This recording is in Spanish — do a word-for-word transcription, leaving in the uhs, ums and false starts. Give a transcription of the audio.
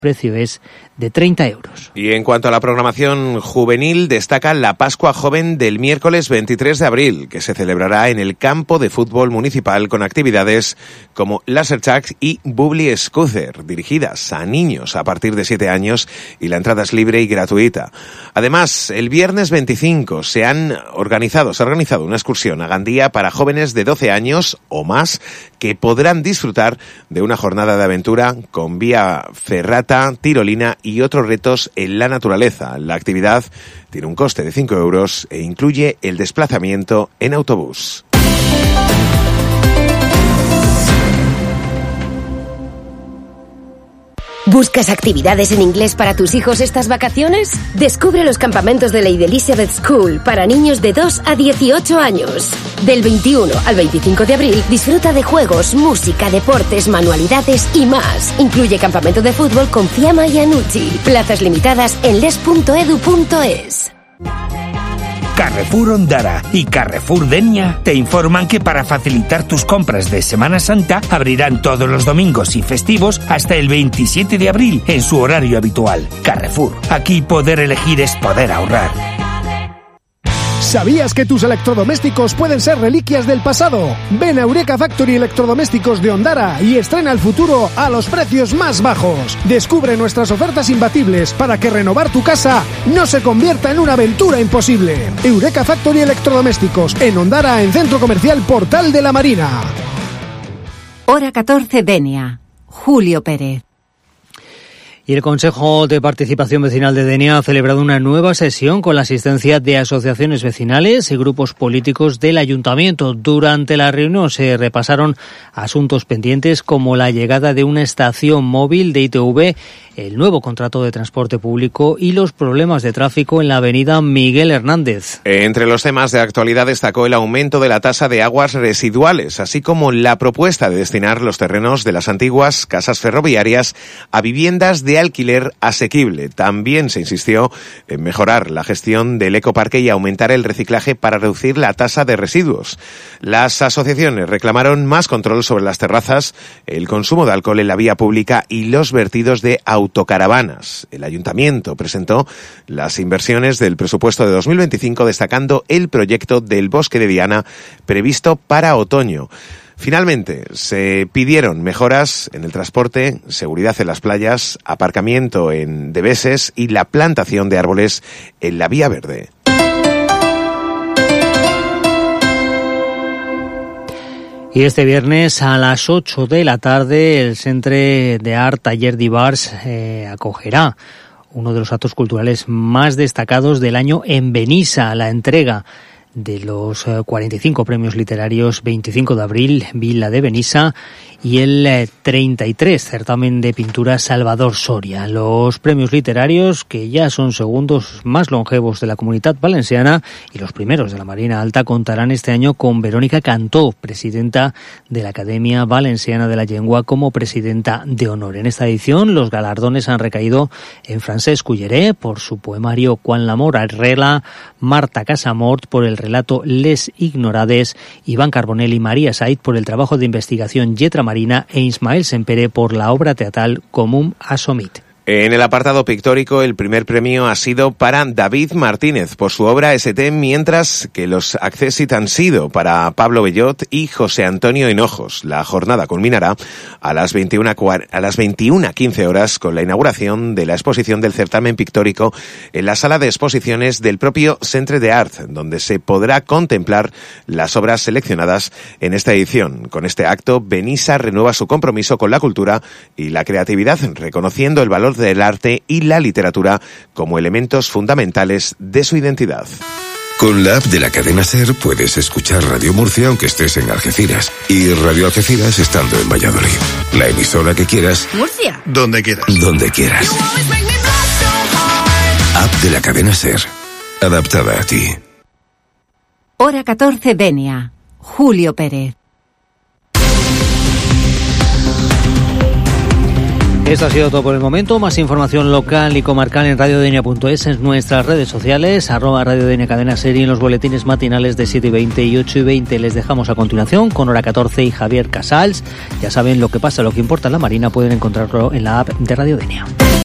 precio es de treinta euros. Y en cuanto a la programación juvenil, destaca la Pascua Joven del miércoles veintitrés de abril, que se celebrará en el campo de fútbol municipal con actividades como Laser Tag y Bubbly Scooter, dirigidas a niños a partir de siete años, y la entrada es libre y gratuita. Además, el viernes veinticinco se han organizado, se ha organizado una excursión a Gandía para jóvenes de doce años o más que podrán disfrutar de una jornada de aventura con vía ferrata, tirolina y otros retos en la naturaleza. La actividad tiene un coste de cinco euros e incluye el desplazamiento en autobús. ¿Buscas actividades en inglés para tus hijos estas vacaciones? Descubre los campamentos de Lady Elizabeth School para niños de dos a dieciocho años. Del veintiuno al veinticinco de abril, disfruta de juegos, música, deportes, manualidades y más. Incluye campamento de fútbol con Fiamma y Anucci. Plazas limitadas en les punto edu punto es. Carrefour Ondara y Carrefour Denia te informan que para facilitar tus compras de Semana Santa abrirán todos los domingos y festivos hasta el veintisiete de abril en su horario habitual. Carrefour, aquí poder elegir es poder ahorrar. ¿Sabías que tus electrodomésticos pueden ser reliquias del pasado? Ven a Eureka Factory Electrodomésticos de Ondara y estrena el futuro a los precios más bajos. Descubre nuestras ofertas imbatibles para que renovar tu casa no se convierta en una aventura imposible. Eureka Factory Electrodomésticos en Ondara, en Centro Comercial Portal de la Marina. Hora catorce, Denia. Julio Pérez. Y el Consejo de Participación Vecinal de Denia ha celebrado una nueva sesión con la asistencia de asociaciones vecinales y grupos políticos del Ayuntamiento. Durante la reunión se repasaron asuntos pendientes como la llegada de una estación móvil de I T V, el nuevo contrato de transporte público y los problemas de tráfico en la avenida Miguel Hernández. Entre los temas de actualidad destacó el aumento de la tasa de aguas residuales, así como la propuesta de destinar los terrenos de las antiguas casas ferroviarias a viviendas de alquiler asequible. También se insistió en mejorar la gestión del ecoparque y aumentar el reciclaje para reducir la tasa de residuos. Las asociaciones reclamaron más control sobre las terrazas, el consumo de alcohol en la vía pública y los vertidos de autocaravanas. El Ayuntamiento presentó las inversiones del presupuesto de dos mil veinticinco, destacando el proyecto del Bosque de Diana previsto para otoño. Finalmente, se pidieron mejoras en el transporte, seguridad en las playas, aparcamiento en Debeses y la plantación de árboles en la vía verde. Y este viernes a las ocho de la tarde el Centre d'Art Taller d'Ibars eh, acogerá uno de los actos culturales más destacados del año en Benissa, la entrega de los cuarenta y cinco premios literarios veinticinco de abril, Vila de Benissa, y el treinta y tres certamen de pintura Salvador Soria. Los premios literarios, que ya son segundos más longevos de la Comunitat Valenciana y los primeros de la Marina Alta, contarán este año con Verónica Cantó, presidenta de la Academia Valenciana de la Llengua, como presidenta de honor. En esta edición, los galardones han recaído en Francesc Culleré por su poemario Quan l'amor arrela, Marta Casamort por el relato Les Ignorades, Iván Carbonell y María Said por el trabajo de investigación Lletra Marina e Ismael Sempere por la obra teatral Comum Assomit. En el apartado pictórico, el primer premio ha sido para David Martínez por su obra S T, mientras que los accésit han sido para Pablo Bellot y José Antonio Hinojos. La jornada culminará a las veintiuna quince horas con la inauguración de la exposición del certamen pictórico en la sala de exposiciones del propio Centre d'Art, donde se podrá contemplar las obras seleccionadas en esta edición. Con este acto, Benissa renueva su compromiso con la cultura y la creatividad, reconociendo el valor del arte y la literatura como elementos fundamentales de su identidad. Con la app de la cadena SER puedes escuchar Radio Murcia aunque estés en Algeciras y Radio Algeciras estando en Valladolid. La emisora que quieras. Murcia. Donde quieras. Donde quieras. App de la cadena SER. Adaptada a ti. Hora catorce, Denia. Julio Pérez. Esto ha sido todo por el momento. Más información local y comarcal en radiodenia punto es, en nuestras redes sociales, arroba radiodenia cadena SER, y en los boletines matinales de siete y veinte y ocho y veinte. Les dejamos a continuación con Hora catorce y Javier Casals. Ya saben, lo que pasa, lo que importa en la Marina, pueden encontrarlo en la app de Radiodenia.